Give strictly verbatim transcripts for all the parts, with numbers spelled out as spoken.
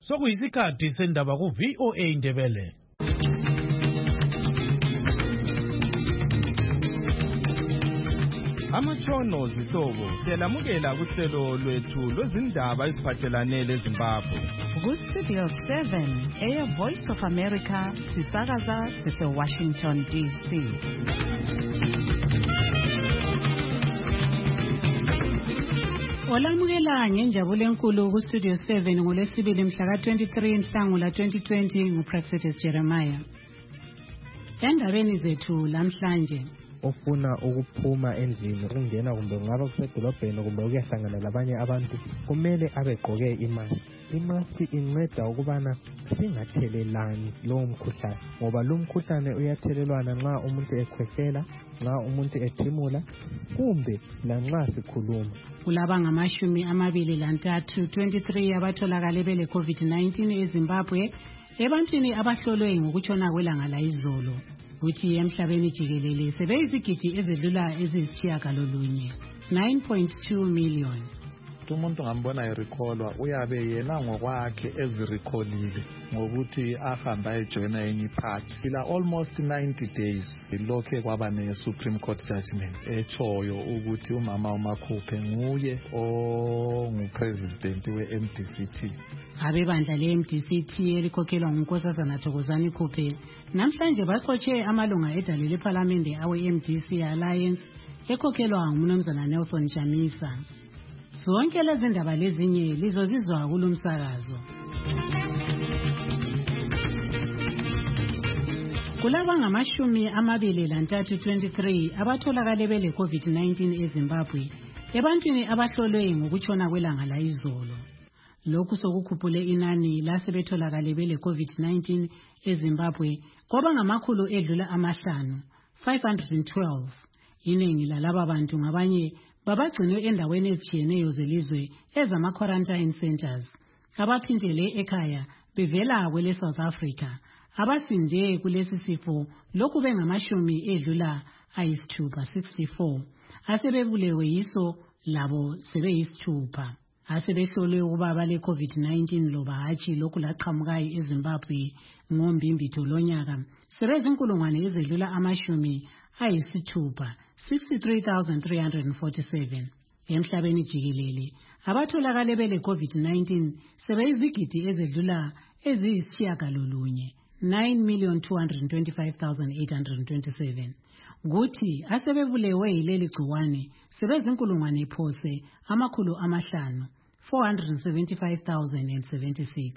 Sokuyisikhathi sendaba ku V O A Indebele. Amatshono zihlobo siyalamukela kuhlelo lwethu lwezindaba eziphathelane leZimbabwe. Ku Studio seven, Air Voice of America, sisakaza sise Washington D C. Olamukela ngenjabulo enkulu ku Studio seven ngolesibili mhla ka twenty-three Nhlangula twenty twenty nguProfessor Jeremiah. Endabeni zethu lamhlanje ofuna ukuphuma endlini ukungena kumbe ngaba kusedolobheni kumbe ukuyahlangana labanye abantu kumele abegqoke imask. Imask inceda ukubana singathelelani lowo mkhuhlane ngoba lo mkhuhlane uyathelelwana nxa umuntu ekhwehlela, nxa umuntu ethimula kumbe lanxa sikhuluma. Kulaba ngamashumi amabili lantathu twenty-three abatholakale bele COVID nineteen eZimbabwe ebantwini abahlolwe ngokutshona kwelanga layizolo. Kuthi emhlabeni jikelele sebeyizigidi ezidlula ezisitshiyagalolunye nine point two million. Umuntu ngambona erecallwa uyabe yena ngokwakhe ezirecallile ngokuthi ahamba ejoina enye party. Ila almost ninety days lokhe kwaba ne Supreme Court judgment echoyo ukuthi umama uMakhuphe nguye ongupresident we M D C T. Abebandla le M D C T elikhokhelwa nguNkosazana Thokozani Khuphe namhlanje baxotshe amalunga edale leParliament awe M D C Alliance ekhokhelwa nguMnumzana Nelson Chamisa. Zonke lezi ndaba lezinye lizozizwa kulomsakazo. Kulaba ngamashumi amabili lantathu twenty-three abatholakale bele COVID nineteen eZimbabwe ebantwini abahlolwe ngokutshona kwelanga layizolo. Lokhu sokukhuphule inani lasebetholakale bele COVID nineteen eZimbabwe kwaba ngamakhulu edlula amahlanu five hundred twelve. Iningi lalaba bantu ngabanye babagcinwe endaweni ezitshiyeneyo zelizwe ezama quarantine centers. Abaphindele ekhaya bevela kwele South Africa abasinde kulesi sifo lokhu bengamashumi edlula ayisithupha sixty-four. Asebebulewe yiso labo sebeyisithupha. Asebehlolwe ukuba bale COVID nineteen loba hatshi lokhu laqhamukayo eZimbabwe ngombimbitho lonyaka sebezinkulungwane ezedlula amashumi ayisithupha sixty-three thousand three hundred forty-seven. Emhlabeni jikelele abatholakale bele COVID nineteen sebeyizigidi ezedlula eziyisitshiyagalolunye nine million two hundred twenty-five thousand eight hundred twenty-seven. Kuthi asebebulewe yileli gciwane sebezinkulungwane phose amakhulu amahlanu four hundred seventy-five thousand seventy-six.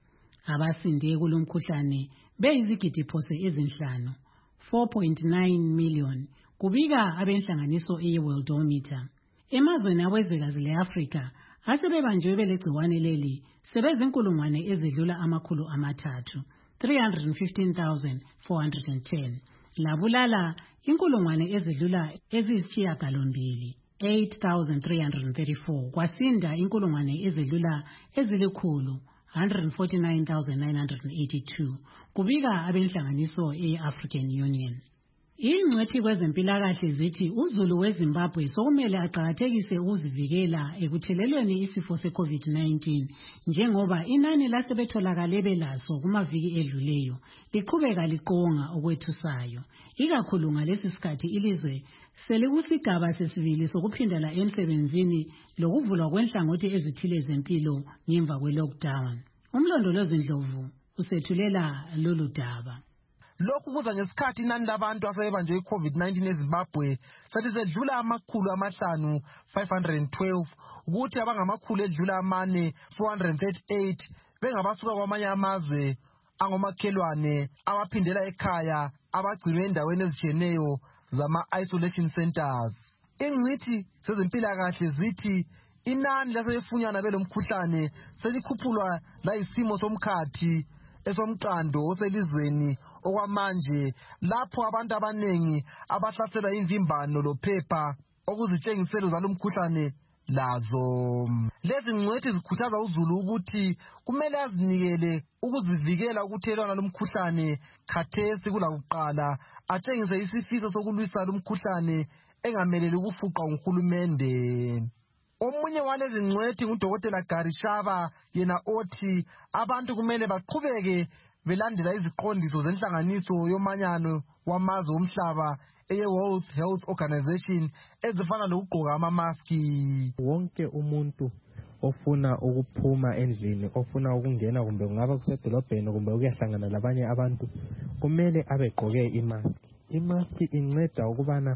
Abasinde kulomkhuhlane beyizigidi phose ezinhlanu four point nine million kubika abenhlanganiso eWorldometer. Emazweni awezwekazi leAfrika asebebanjwe bele gciwane leli sebezinkulungwane ezedlula amakhulu amathathu three hundred fifteen thousand four hundred ten. Labulala inkulungwane ezedlula ezisitshiyagalombili eight thousand three hundred thirty-four. Kwasinda inkulungwane ezedlula ezilikhulu one hundred forty-nine thousand nine hundred eighty-two kubika abenhlanganiso eAfrican Union. Ingcwethi kwezempilakahle zithi uzulu weZimbabwe sokumele aqhakathekise ukuzivikela ekuthelelweni isifo seCovid nineteen njengoba inani lasebetholakale belaso kumaviki edluleyo liqhubeka liqonga okwethusayo. Ikakhulu ngalesi sikhathi ilizwe selikusigaba sesibili sokuphindela emsebenzini lokuvulwa kwenhlangothi ezithile zempilo ngemva kwe-lockdown. Umlondolozi Ndlovu usethulela lolu daba. Lokhu kuza ngesikhathi inani labantu asebebanjwe iCovid nineteen eZimbabwe selizedlula amakhulu amahlanu five hundred twelve ukuthi abangamakhulu edlula amane four hundred thirty-eight bengabasuka kwamanye amazwe angomakhelwane abaphindela ekhaya abagcinwe endaweni ezitshiyeneyo zama-isolation centers. Ingcwethi zezempilakahle zithi inani lasebefunyana belomkhuhlane selikhuphulwa layisimo somkhathi esomqando oselizweni okwamanje lapho abantu abanengi abahlaselwa imvimbano lophepha okuzitshengiselo zalomkhuhlane lazo. Lezi ngcwethi zikhuthaza uzulu ukuthi kumele azinikele ukuzivikela ukuthelelana lomkhuhlane khathesi kulakuqala, atshengise isifiso sokulwisa lomkhuhlane engameleli ukufuqwa nguhulumende. Omunye walezi ngcwethi ngudokotela Garishaba yena othi abantu kumele baqhubeke belandela iziqondiso zenhlanganiso yomanyano wamazwe omhlaba eye-World Health Organization ezifana lokugqoka amamaski. Wonke umuntu ofuna ukuphuma endlini, ofuna ukungena kumbe kungaba kusedolobheni kumbe ukuyahlangana labanye abantu, kumele abegqoke imaski. Imaski inceda ukubana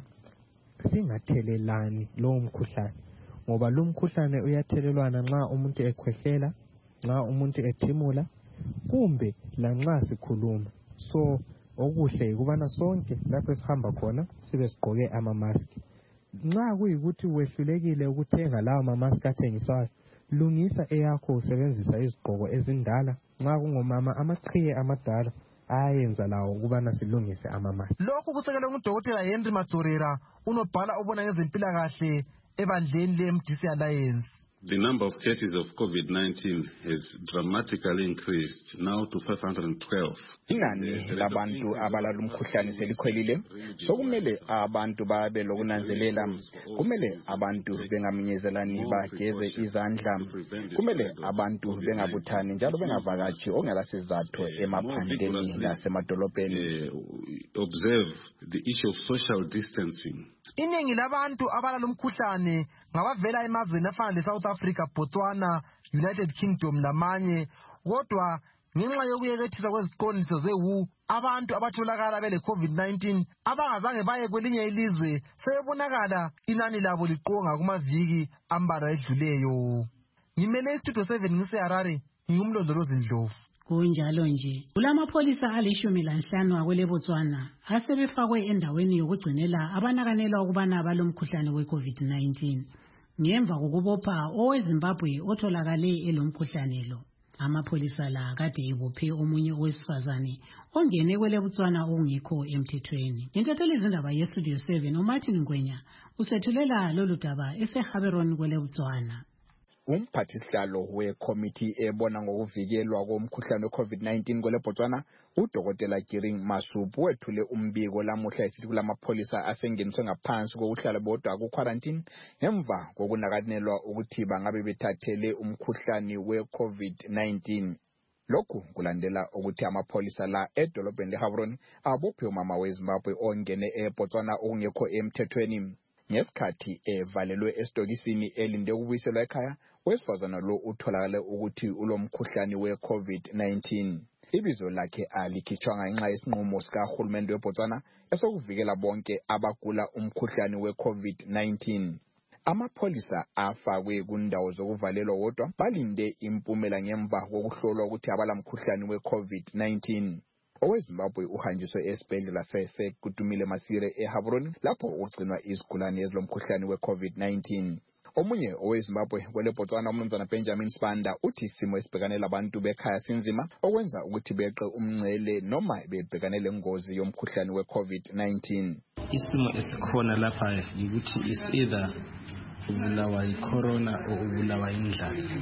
singathelelani lowo mkhuhlane, ngoba lo mkhuhlane uyathelelwana nxa umuntu ekhwehlela, nxa umuntu ethimula, kumbe lanxa sikhuluma. So okuhle ukubana sonke lapho sihamba khona sibe sigqoke amamaski. Nxa kuyikuthi wehlulekile ukuthenga lawo mamaski athengiswayo, lungisa eyakho usebenzisa izigqoko ezindala. Nxa kungomama amaqhiye amadala ayenza lawo ukubana silungise amamaski. Lokhu kusekelwe ngudokotela Henry Matsorera, unobhala obona ngezempilakahle ebandleni le-M D C Alliance. The number of cases of COVID nineteen has dramatically increased now to five hundred twelve. Inani labantu abalala umkhuhlane selikhwelile, sokumele abantu babe lokunanzelela, kumele abantu bengaminyezelani bageze izandla, kumele abantu bengabuthani njalo bengavakatshi okungelasizathu emaphandleni nasemadolobheni. Observe the issue of social distancing. Iningi labantu abalala umkhuhlane ngabavela emazweni afana le-South Africa, Botswana, United Kingdom lamanye, kodwa ngenxa yokuyekethisa kweziqondiso ze-W H O, abantu abatholakala bele COVID nineteen abangazange baye kwelinye ilizwe sebebonakala inani labo liqonga kumaviki ambalwa edluleyo. Ngimele istudio seven ngise-Harare, ngingumlondolozi Ndlovu. Kunjalo nje, kulamapholisa alishumi lanhlanu akwele Botswana asebefakwe endaweni yokugcinela abanakanelwa ukubana balomkhuhlane we-COVID nineteen. Ngemva kokubopha oweZimbabwe otholakale elomkhuhlane lo. Amapholisa la kade ebophe omunye owesifazane ongene kwele Botswana okungekho emthethweni. Intatheli izindaba yestudio seven uMartin Ngwenya usethulela lolu daba eseGaborone kwele Botswana. Umphathisihlalo wekomiti ebona ngokuvikelwa komkhuhlane we-COVID nineteen kwele Botswana, udokotela Giring Masupu wethule umbiko lamuhla esithi kulamapholisa asengeniswe ngaphansi kokuhlala bodwa ku-quarantine ngemva kokunakanelwa ukuthi bangabe bethathele umkhuhlane we-COVID nineteen. Lokhu kulandela ukuthi amapholisa la edolobheni leGaborone abophe umama weZimbabwe ongene eBotswana okungekho emthethweni. Ngesikhathi evalelwe esitokisini elinde ukubuyiselwa ekhaya, wesifazana lo utholakale ukuthi ulomkhuhlane we-COVID nineteen. Ibizo lakhe alikhitshwanga ngenxa yesinqumo sikahulumende weBotswana esokuvikela bonke abagula umkhuhlane we-COVID nineteen. Amapholisa afakwe kundawo zokuvalelwa wodwa balinde impumela ngemva kokuhlolwa ukuthi abalamkhuhlane we-COVID nineteen. OweZimbabwe uhanjiswe esibhedlela saseKutumile Masire eGaborone lapho ugcinwa izigulane ezilomkhuhlane we-COVID nineteen. Omunye oweZimbabwe kwele Botswana umnumzana Benjamin Spanda uthi isimo esibhekane labantu bekhaya sinzima okwenza ukuthi beqe umngcele noma bebhekane lengozi yomkhuhlane we-COVID nineteen. Isimo esikhona lapha ukuthi is either ubulawa yi-corona or ubulawa indlala,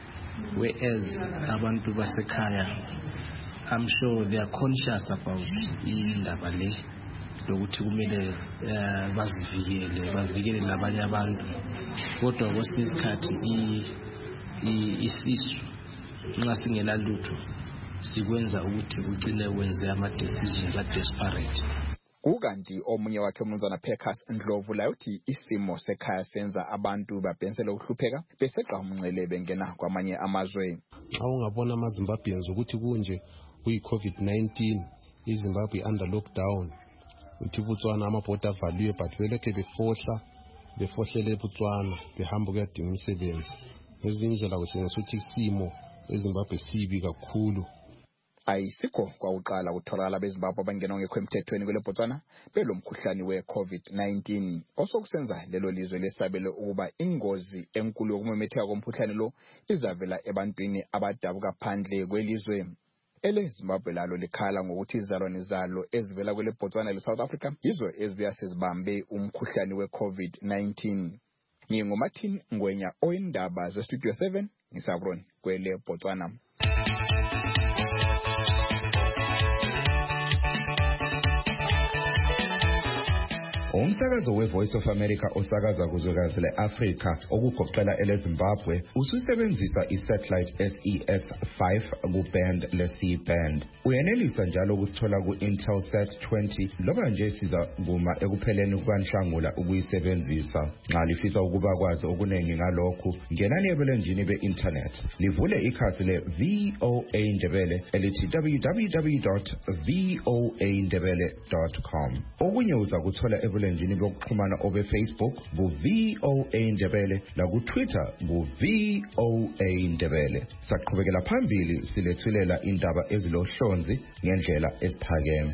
whereas abantu basekhaya I'm sure they are conscious about indaba le lokuthi kumele bazivikele bavikele labanye abantu, kodwa kwesinye isikhathi isisu nxa singela lutho sikwenza ukuthi ugcine wenze ama-decisions a-desperate. Kukanti omunye wakhe umnumzana Pecas Ndlovu la uthi isimo sekhaya senza abantu babhensele ukuhlupheka beseqa umngcele bengena kwamanye amazwe. Awungabona amaZimbabweans ukuthi kunje kuyi-COVID nineteen, iZimbabwe under lockdown, uthi Botswana amabhoda avaliwe but belokhe befohla befohlele eBotswana behamba kuyadinga umsebenzi. Ngezindlela kutshengisa ukuthi isimo eZimbabwe sibi kakhulu. Ayisikho kwakuqala kutholakala beZimbabwe abangena ngekho emthethweni kwele Botswana belomkhuhlane we-COVID nineteen. Osokusenza lelo lizwe lesabelo ukuba ingozi enkulu yokumemetheka komkhuhlane lo izavela ebantwini abadabuka phandle kwelizwe. Ele Zimbabwe lalo likhala ngokuthi izalwane zalo ezivela kwele Botswana le-South Africa yizo ezibuya sezibambe umkhuhlane we-COVID nineteen. NginguMartin Ngwenya oyindaba zestudio seven ngisabroni kwele Botswana. Umsakazo we-Voice of America osakaza kuzwekazi le-Afrika okugoqela ele-Zimbabwe ususebenzisa i-satellite S E S five ku-band le-C band. Uyenelisa njalo ukusithola ku-Intelsat twenty loba nje siza kuma ekupheleni kukaNhlangula ukuyisebenzisa. Nxa lifisa ukuba kwazi okuningi ngalokhu, ngenani ebulenjini be-internet. Livule ikhasi le-V O A Ndebele elithi w w w dot v o a ndebele dot com. Okunye uza kuthola ebulenjini bokuxhumana obe-Facebook bu-V O A Ndebele laku-Twitter bu-V O A Ndebele. Saqhubekela phambili silethulela indaba ezilohlonzi ngendlela esiphakeme.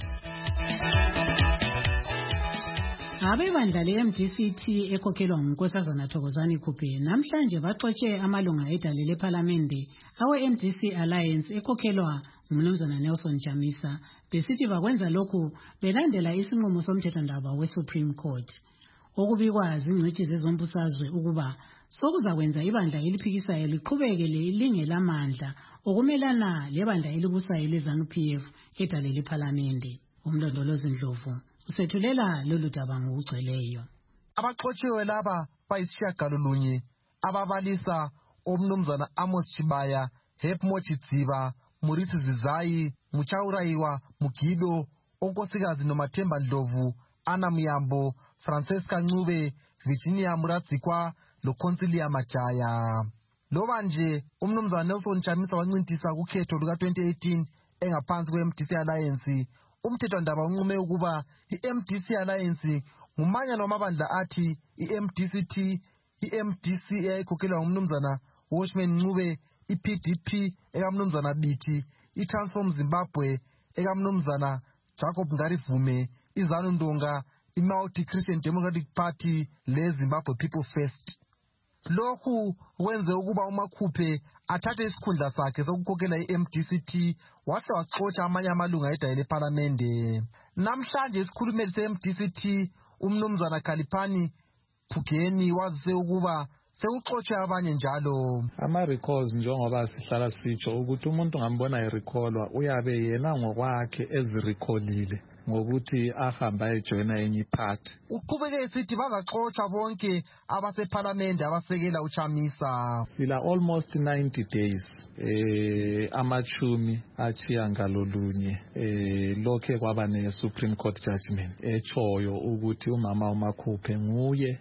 Abebandla le-M D C T ekhokhelwa nguNkosazana Thokozani Khuphe namhlanje baxotshe amalunga edale lephalamende awe-M D C Alliance ekhokhelwa nguMnumzana Nelson Chamisa besithi bakwenza lokhu belandela isinqumo somthethwandaba we-Supreme Court. Okubikwa zingcitshi zezombusazwe ukuba sokuzakwenza ibandla eliphikisayo liqhubeke lingelamandla okumelana lebandla elibusayo le-ZANU-P F edale lephalamende. Umlondolozi Ndlovu usethulela lolu daba ngokugcweleyo. Abaxotshiwe laba bayisishiyagalolunye ababalisa omnumzana Amos Chibaya, Hep Mochidziba, Murisi Zizayi, Muchauraiwa, Mugido, Onkosikazi Nomathemba Ndlovu, Anna Muyambo, Francesca Ncube, Virginia Muradzikwa, loConsilia Majaya. Loba nje umnumzana Nelson Chamisa wancintisa kukhetho luka twenty eighteen engaphansi kwe-M D C Alliance. Umthethwandaba unqume ukuba i-M D C Alliance ngumanyano wamabandla athi i-M D C T, i-M D C eyayikhokhelwa ngumnumzana Washman Ncube, i-P D P ekamnumzana Bithi, i-Transform Zimbabwe ekamnumzana Jacob Ngarivume, i-ZANU Ndonga, i-Multi Christian Democratic Party le-Zimbabwe People First. Lokhu wenze ukuba uMakhuphe athathe isikhundla sakhe sokukhokhela i-M D C T wahle waxotsha amanye amalunga edale lephalamende. Namhlanje isikhulumeli se-M D C T umnumzana Khalipani Phugeni wazise ukuba sekuxotshe abanye njalo. Ama-recalls njengoba sihlala sitsho ukuthi umuntu ngambona erecallwa uyabe yena ngokwakhe ezirecallile ngokuthi ahamba ejoyina enye iphathi. Uqhubeke esithi bazaxotsha bonke abasephalamende abasekela uChamisa. Sila almost ninety days eh amachumi achiya ngalolunye eh lokhe kwaba ne-Supreme Court judgment echoyo ukuthi umama uMakhuphe nguye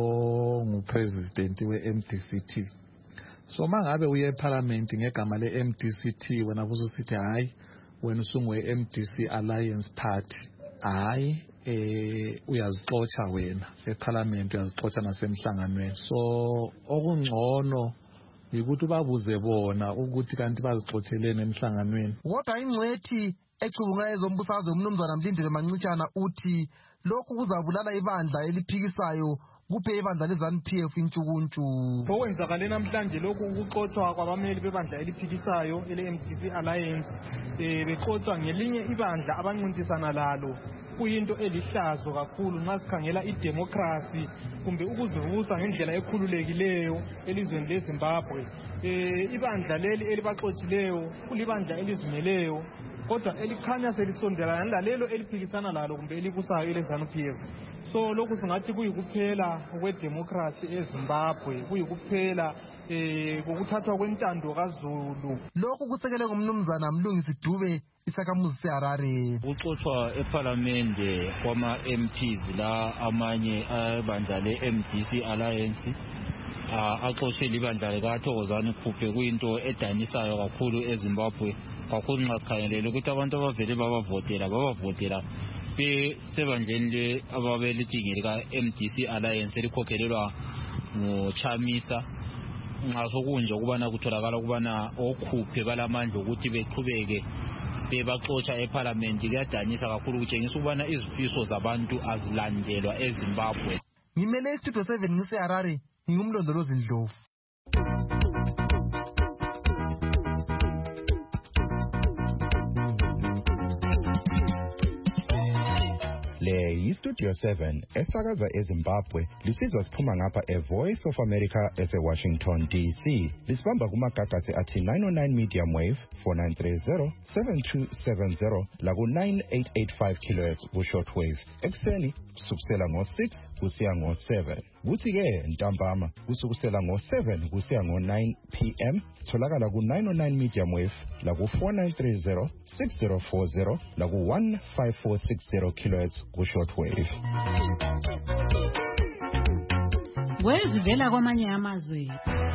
ongupresident we-M D C T. So mangabe uye eParliament ngegama le-M D C T wena kususithi hayi wena usungwe M D C Alliance Party, hayi eh uyazixotsha wena eParliament, uyazixotsha nasemhlanganweni. So okungcono ukuthi babuze bona ukuthi kanti bazixotshelene emhlanganweni. Kodwa ingcwethi ecubunga ezombusazwe umnumzana Mlindile Mancitshana uthi lokhu kuzabulala ibandla eliphikisayo kuphe ibandla le-ZANU-P F intshukuntshu. Okwenzakale namhlanje lokhu ukuxotsha kwabameli bebandla eliphikisayo ele-M D C Alliance eh bexotsha ngelinye ibandla abancintisana lalo kuyinto elihlazo kakhulu nxa sikhangela idemocracy kumbe ukuzivusa ngendlela ekhululekileyo elizweni leZimbabwe. Eh ibandla leli elibaxotshileyo kulibandla elizimeleyo kodwa elikhanya selisondelana nalelo eliphikisana lalo kumbe elibusayo ele-ZANU-P F. So lokhu singathi kuyikuphela kwedemocracy eZimbabwe, kuyikuphela eh kokuthathwa kwentando kaZulu. Lokhu kusekele ngumnumzana Mlungisi Dube isakhamuzi seHarare. Uxoxwa eParliamente kwama-M Ps la amanye abandla le-M D C Alliance axotshe libandla likaThokozani Khuphe kuyinto edanisayo kakhulu eZimbabwe, kakhulu nxa sikhangelele ukuthi abantu abavele babavotela babavotela besebandleni le ababelithi ngelika-M D C Alliance elikhokhelelwa nguChamisa. Nxa sokunje ukubana kutholakala ukubana okhuphe balamandla ukuthi beqhubeke bebaxotsha eParliament kuyadanisa kakhulu, kutshengisa ukubana izifiso zabantu azilandelwa eZimbabwe. Ngimele istudio seven ngiseHarare, ngingumlondolozi Ndlovu. Le yiStudio seven esakaza eZimbabwe lisizwa siphuma ngapha eVoice of America eseWashington D C. Lisibamba kumagagasi athi nine oh nine medium wave four nine three zero seven two seven zero laku nine eight eight five kilohertz ku shortwave. Ekseni kusukela ngo six kusiya ngo seven. Kuthi ke ntambama kusukusela ngo seven kusiya ngo nine p m tholakala ku nine oh nine medium wave laku four nine three zero six zero four zero laku one five four six zero kilohertz ku shortwave. Wezivela kwamanye amazwe.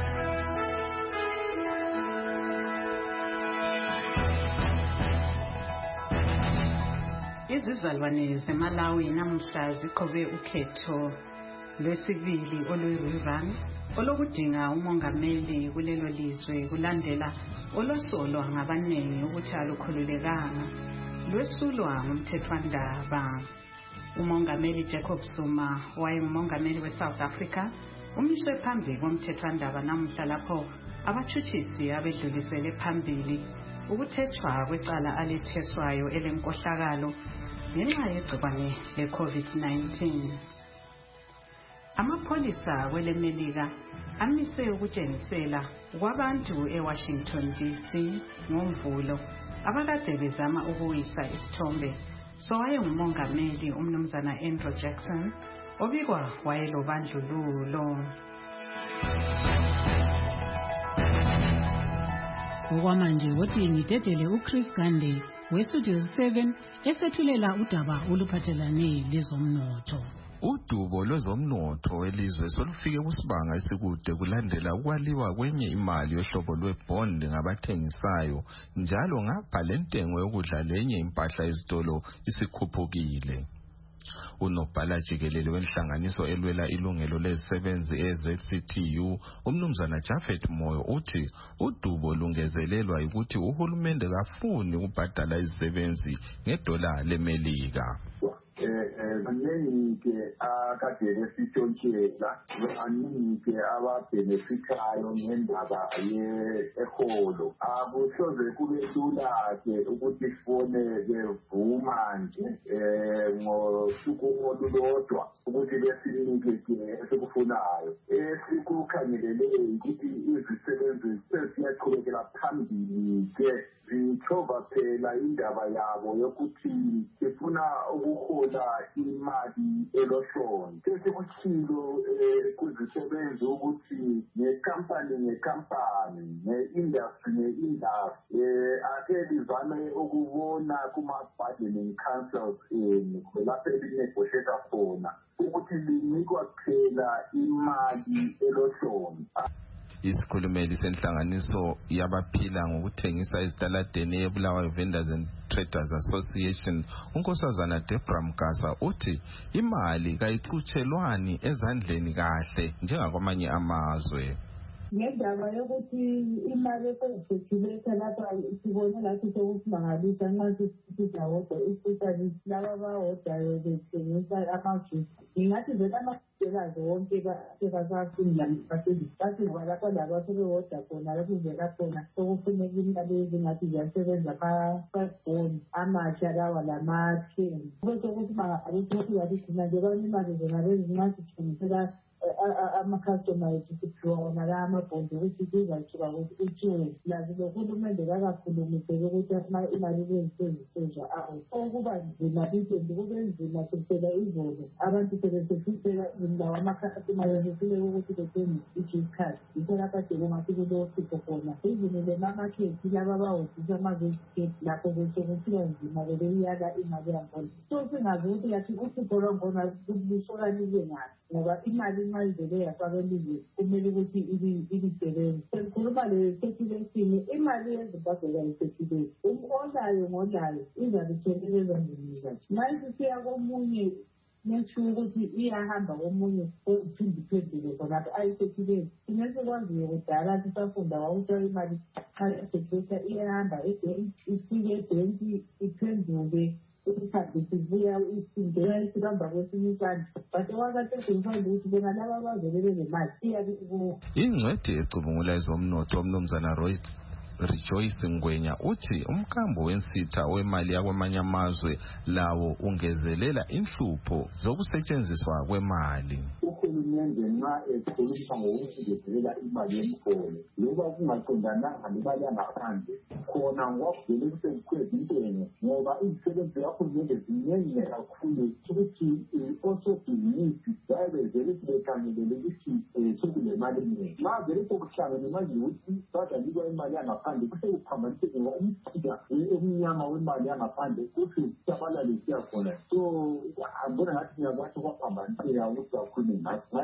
Izizalwane zeMalawi namhla ziqobe ukhetho lwesibili olwe-rerun olokudinga umongameli kulelo lizwe kulandela olosolwa ngabaningi ukuthi alukhululekanga lwesulwa ngumthethwandaba. Umongameli Jacob Zuma wayengumongameli we-South Africa umiswe phambi komthethwandaba namuhla lapho abathuthisi abedlulisele phambili ukuthethwa kwecala aletheswayo elenkohlakalo ngenxa yegciwane le-COVID nineteen. Amapholisa kwelemelika amise ukutshengisela kwabantu eWashington D C ngoMvulo abakade bezama ukuwisa isithombe sowayengumongameli umnumzana Andrew Jackson obikwa wayelobandlululo. Okwamanje woti ngidedele uChris Gande weStudio seven esethulela udaba oluphathelane lezomnotho. Udubo lwezomnotho welizwe solufike kusibanga esikude kulandela ukwaliwa kwenye imali yohlobo lwebond ngabathengisayo njalo ngapha lentengo yokudla lenye impahla ezitolo isikhuphukile. Unobhala jikelele wenhlanganiso elwela ilungelo lezisebenzi e-Z C T U umnumzana Japhet Moyo uthi udubo lungezelelwa ukuthi uhulumende kafuni ukubhadala izisebenzi ngedola lemelika. Aningi akade besitshontshelwa aningi ababhenefithayo ngendaba ye-eholo akusoze kube lula ke ukuthi sifone bevuma nje ngosuku olulodwa ukuthi besinike ke esikufunayo. Esikukhangelele ukuthi izisebenzi seziyaqhubekela phambili ke zithoba phela indaba yabo yokuthi sifuna ukuhola imali elohloni. Sesikuchilo kuzisebenzi ukuthi nekampani nekampani ne-industry ne-industry ake lizame ukubona kuma-bargaining councils enu lapho elinegotiata khona ukuthi linikwa phela imali elohloni. Isikhulumeli senhlanganiso yabaphila ngokuthengisa ezitaladeni eBulawayo Vendors and Traders Association unkosazana Deborah Mgasa uthi imali kayichutshelwani ezandleni kahle njengakwamanye amazwe. Ngendaba yokuthi imali esezithethuleka lapha sibone lathi sokuthi mangalisa nxa sisidawodwa isipitali laba bahodayo bethengisa amajuice. Ingathi vele amasitelazi wonke basafunda bathi ngoba lapha laba sebehoda khona lapho ivela khona sokufuneka imali ezingathi ziyasebenza amafasbon amasha lawa lama-ten. Kube sokuthi mangalisa yaligcina nje bani imali zona lezi nxa sithengisela ama-customer ethu siphiwa wona la amabhondi ukuthi kuzathiwa kuthiwe lazilohulumende kakakhulumisele ukuthi imali lezisezisezwa awu okuba nzima lisendi kube nzima kusela izolo abantu sebesefisela indawo ama-customer besehluleka ukuthi bethenge i-G-card yikho lapha de kungathi kulohlupho khona izinile mamakhethi laba bahodisa amavesiketi lapho besekuthiwa nzima bebeyala imali yakhona. So singazi ukuthi yathi uhlupho lwangona lusokanike ngaphi ngoba imali nxa ivele yafakelizwe kumele ukuthi ilisebenzi. Sengikhuluma le-circulation imali yeZimbabwe kayi-circulate olayo ngolayo izabe itheleleza ndini zakhe. Nxa isisiya komunye nesho ukuthi iyahamba komunye ophindiphendule khonapho ayi-circulate. Thina sekwaziyo kudala sisafunda wawuthiwa imali xa i-circulate iyahamba ifike ebhenki iphendule isibuya isindela isibamba kwesinye isandla but okwakathesengifanda ukuthi bona laba abavele benemali iyabe kubo. Ingcwedi ecubungula ezomnotho umnumzana Royce Rejoice Ngwenya uthi umkambo wensitha wemali yakwamanye amazwe lawo ungezelela inhlupho zokusetshenziswa kwemali. Uhulumende nxa ekhuluma ngokusebenzelela imali yemiholo loba kungaqondananga nemali yangaphandle khona ngwavele kusezikhwezi intengo ngoba izisebenzi zikahulumende ziningi kakhulu ukuthi also believe babe vele bekhangelele ukuthi sekulemali eningi nxa vele sokuhlangene manje ukuthi badanikwa imali yangaphandle kusekuphambaniseke ngoba umsika emnyama wemali yangaphandle kuthi sabalale siya khona so ambona ngathi ngiyakwathi kwaphambaniseka ukuthi kakhulu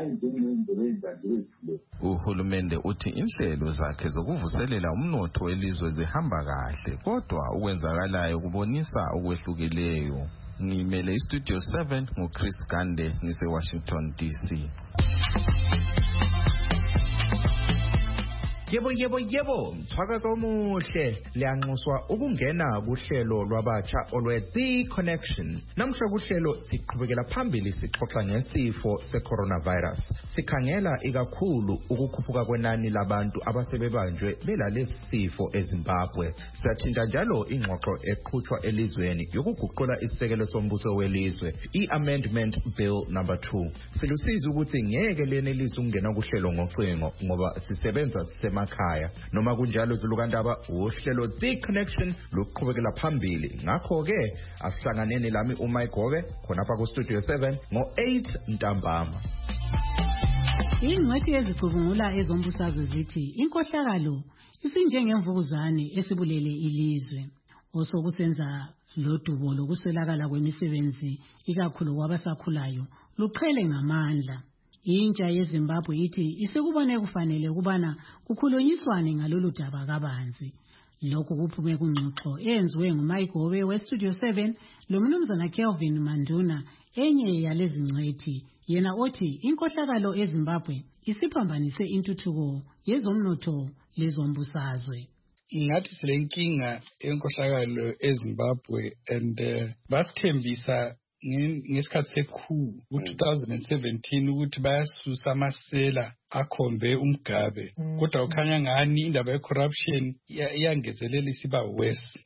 Uhulumende uthi inhlelo zakhe zokuvuselela umnotho welizwe zihamba kahle kodwa ukwenzakalayo kubonisa ukwehlukileyo. Ngimele iStudio seven nguChris Gande ngise Washington D C. Yebo yebo yebo mthakazo omuhle liyanxuswa ukungena kuhlelo lwabatsha olwe The Connection. Namhla kuhlelo siqhubekela phambili sixoxa ngesifo secoronavirus. Sikhangela ikakhulu ukukhuphuka kwenani labantu abasebebanjwe belalesi sifo eZimbabwe. Sathinta njalo ingxoxo eqhutshwa elizweni yokuguqula isisekelo sombuso welizwe i-Amendment Bill number two. Silusiza ukuthi ngeke lenelise ukungena kuhlelo ngocingo ngoba sisebenza sisema makhaya noma kunjalo zilukandaba uhlelo The Connection luqhubekela phambili. Ngakho ke asihlanganeni lami uMayigobe khona apha ku Studio seven ngo eight ntambama. Ingcwethi yezicubungula ezombusazwe zithi inkohlakalo isinjengemvukuzane esibulele ilizwe osokusenza lodubo lokuswelakala kwemisebenzi ikakhulu kwabasakhulayo luqhele ngamandla. Intsha yeZimbabwe ithi isekubone kufanele kubana kukhulunyiswane ngalolu daba kabanzi. Lokhu kuphume kungxoxo eyenziwe nguMayigobe weStudio seven lomnumzana Kelvin Manduna enye yalezi ngcwethi yena othi inkohlakalo eZimbabwe isiphambanise intuthuko yezomnotho lezombusazwe. Ngathi silenkinga enkohlakalo eZimbabwe and uh, basithembisa ngesikhathi sekhu ku-twenty seventeen ukuthi bayasusa amasela akhombe umgabe kodwa ukhanya ngani indaba ye-corruption iyangezelela isiba worse.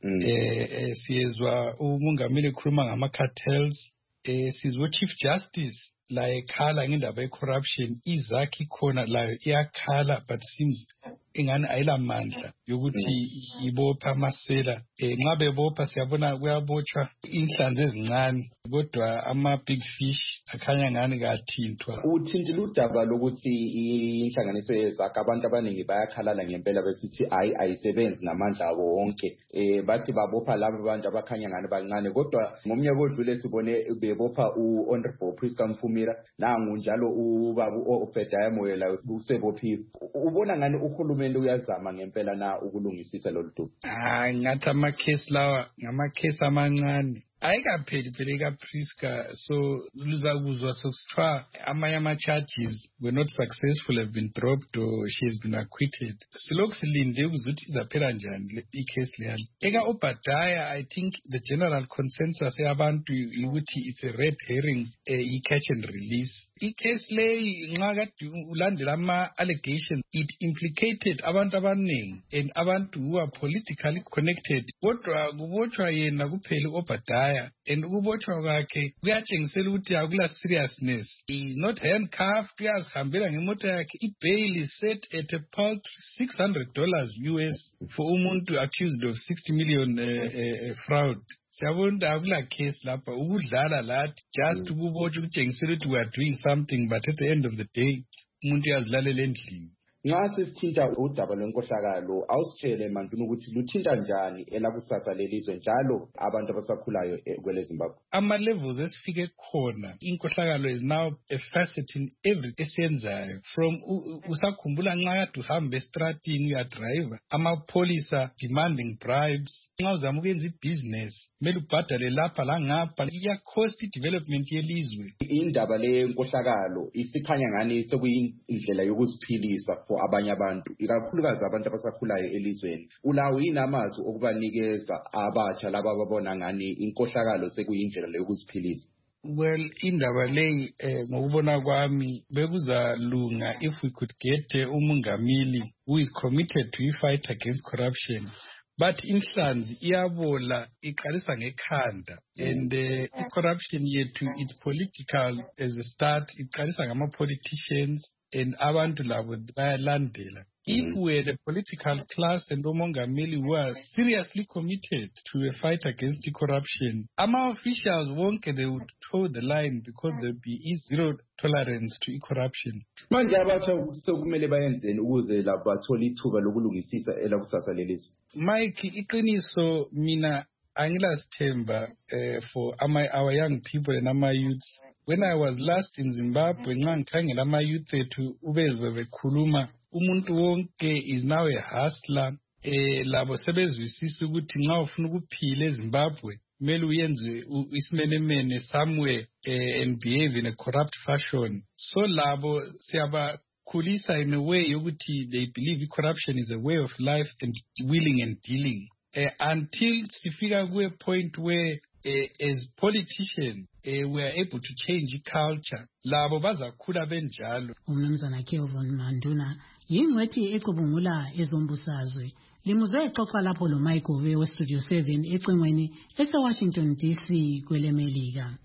eh siyezwa umongameli ekhuluma ngama-cartels, eh sizwe Chief Justice la ekhala ngendaba ye-corruption, izakhi khona layo iyakhala but seems ingani ayilamandla yokuthi ibopha amasela. Eh nxa bebopha siyabona kuyabotshwa inhlanzi ezincane kodwa ama big fish akhanya ngani kathintwa. Uthintile udaba lokuthi inhlanganiso ezakhe abantu abaningi bayakhalala ngempela besithi hayi ayisebenzi ngamandla abo wonke. Eh bathi babopha labo abantu abakhanya ngani bancane kodwa ngomnyaka odlule sibone bebopha uHonorable Priska Mfumira nangu njalo ubabu Obedaya Moyela usebophiwe. Ubona ngani uhulumende uyazama ngempela na ukulungisisa lolu dubo? Ah ngathi ama case lawa ngama case amancane ayikapheli phela kaPriska, so luzakuzwa sokuthiwa amanye ama-charges were not successful, have been dropped or she has been acquitted. Silokhu silinde ukuzuthi izaphela njani i-case leyani. Eka Obadaya, I think the general consensus yabantu ukuthi it's a red herring, i-catch and release. I-case leyi nxa kade ulandela ama-allegations, it implicated abantu abaningi and abantu who are politically connected. Kodwa kubotshwa yena kuphela Obadaya and ukubotshwa kwakhe kuyatshengisela ukuthi akula seriousness. He is not handcuffed, uyazihambela ngemoto yakhe. I-bail is set at a paltry six hundred dollars U S for umuntu accused of sixty million uh, uh, fraud. Siyabona akula case lapha ukudlala lathi just ukubotshwa ukutshengisela ukuthi we are doing something but at the end of the day umuntu uyazilalela endlini. Nxa sisithinta udaba lwenkohlakalo awusitshele mantuna ukuthi luthinta njani elakusasa lelizwe njalo abantu abasakhulayo kwele Zimbabwe. Ama levels esifike khona inkohlakalo is now a facet in every esenzayo. From usakhumbula nxa kade uhamba estratini uyadriver amapolisa demanding bribes, nxa uzama ukwenza ibusiness kumele ubhadale lapha la ngapha, iya cost development yelizwe. Indaba lenkohlakalo isikhanya ngani sekuyindlela yokuziphilisa abanye abantu ikakhulukazi abantu abasakhulayo elizweni. Ulawo yini amazwi okubanikeza abatsha laba ababona ngani inkohlakalo sekuyindlela yokuziphilisa? Well, indaba leyi eh, ngokubona kwami bekuzalunga if we could get uh, umungamili who is committed to the fight against corruption. But inhlanzi iyabola iqalisa ngekhanda and uh, corruption yethu it's political as a start iqalisa ngama politicians and abantu labo bayalandela. If we had a political class and umongameli were seriously committed to a fight against the corruption, our officials won't they would toe the line because there would be zero tolerance to corruption. Manje abatho sokumele bayenzeni ukuze labo bathole ithuba lokulungisisa elakusasa lelizwe. Mike, iqiniso mina angilasithemba uh, for ama, our young people and our youths. When I was last in Zimbabwe, nxa ngikhangela ama youth ethu ubezwe bekhuluma umuntu wonke is now a hustler. Eh labo sebezwisisa ukuthi nxa ufuna ukuphila eZimbabwe kumele uyenze isimenemene somewhere eh, and behave in a corrupt fashion. So labo siyabakhulisa in a way yokuthi they believe corruption is a way of life and willing and dealing. Eh, until sifika ku a point where Uh, as politicians, uh, we are able to change culture. Labo bazakhula benjalo. Umnumzana Kelvin Manduna yingcwethi ecubungula ezombusazwe. Limuze exoxa lapho lo Michael we Studio seven ecingweni ese Washington D C kwele Melika.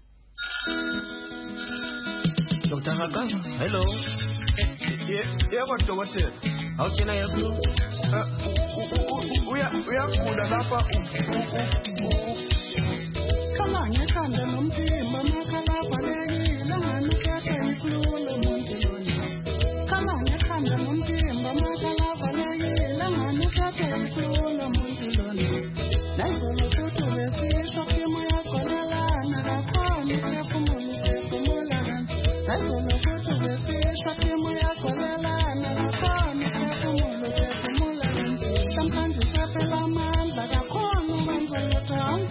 Doctor Hagaza, hello. Yeah, what do what is? How can I help you? Uh, we are we are good lapha. Kala nyakanda nomtimba makala palegi langani kete ikulu montiloni. Kala nyakanda nomtimba makala palegi langani kete ikulu montiloni. Naizolo kutu besi shoki moya kolala nagakoni kefumuni kefumula gansi. Naizolo kutu besi shoki moya kolala nagakoni kefumuni kefumula gansi. Sometimes you feel a man but I can't remember your tongue.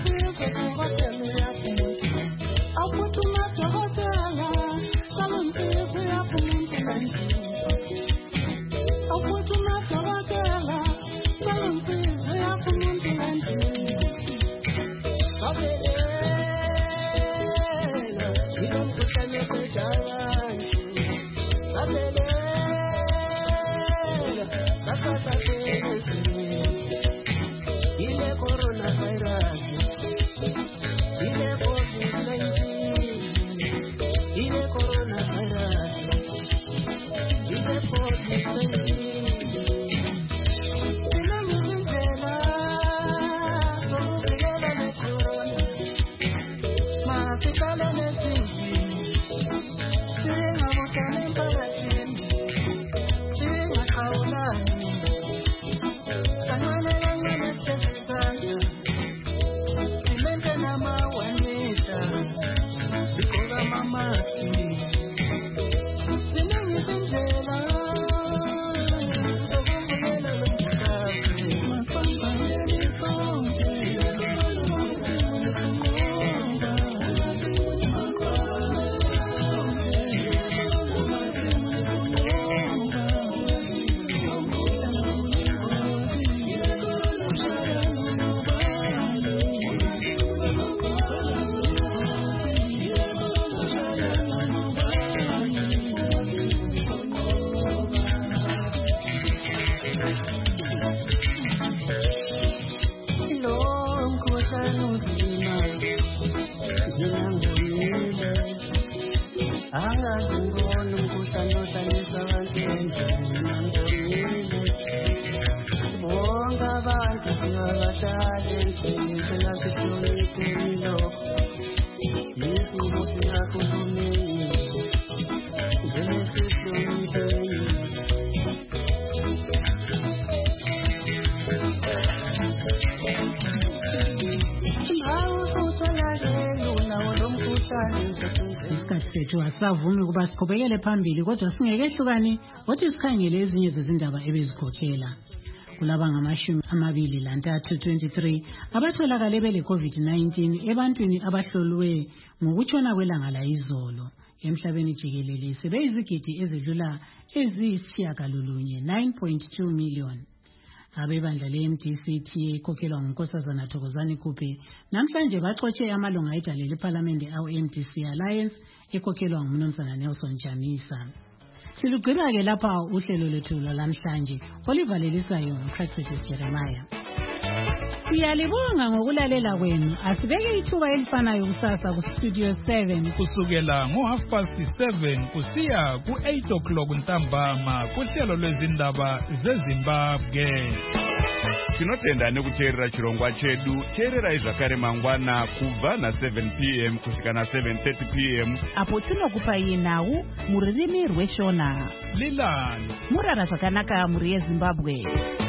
Savumi kuba siqhubekele phambili kodwa singekehlukani wathi sikhangele ezinye zezindaba ebezikhokhela kulaba ngamashumi amabili lantathu twenty-three abatholakale bele COVID nineteen ebantwini abahlolwe ngokutshona kwelanga la izolo emhlabeni jikelele sebeyizigidi ezidlula eziyisitshiyagalolunye nine point two million Abebandla le-M D C T ekhokhelwa ngunkosazana Thokozani Kupe namhlanje baxotshe amalunga ejale lephalamende awe-M D C Alliance ekhokhelwa ngumnumzana Nelson Jamisa. Silugqiba-ke lapha uhlelo lwethu lwalamhlanje olivalelisayo nguCraxetis Jeremiah. Siyalibonga ngokulalela kwenu. Asibeke ithuba elifanayo kusasa ku-Studio seven kusukela ngo-half past seven kusiya ku-eight o'clock ntambama kuhlelo lwezindaba zeZimbabwe. Tinotenda nekuteerera chirongwa chedu. Teererai zvakare mangwana kubva na-seven p m kusvika na-seven thirty p m apo tinokupai nhau mururimi rweshona. Lilani murara zvakanaka muri yeZimbabwe.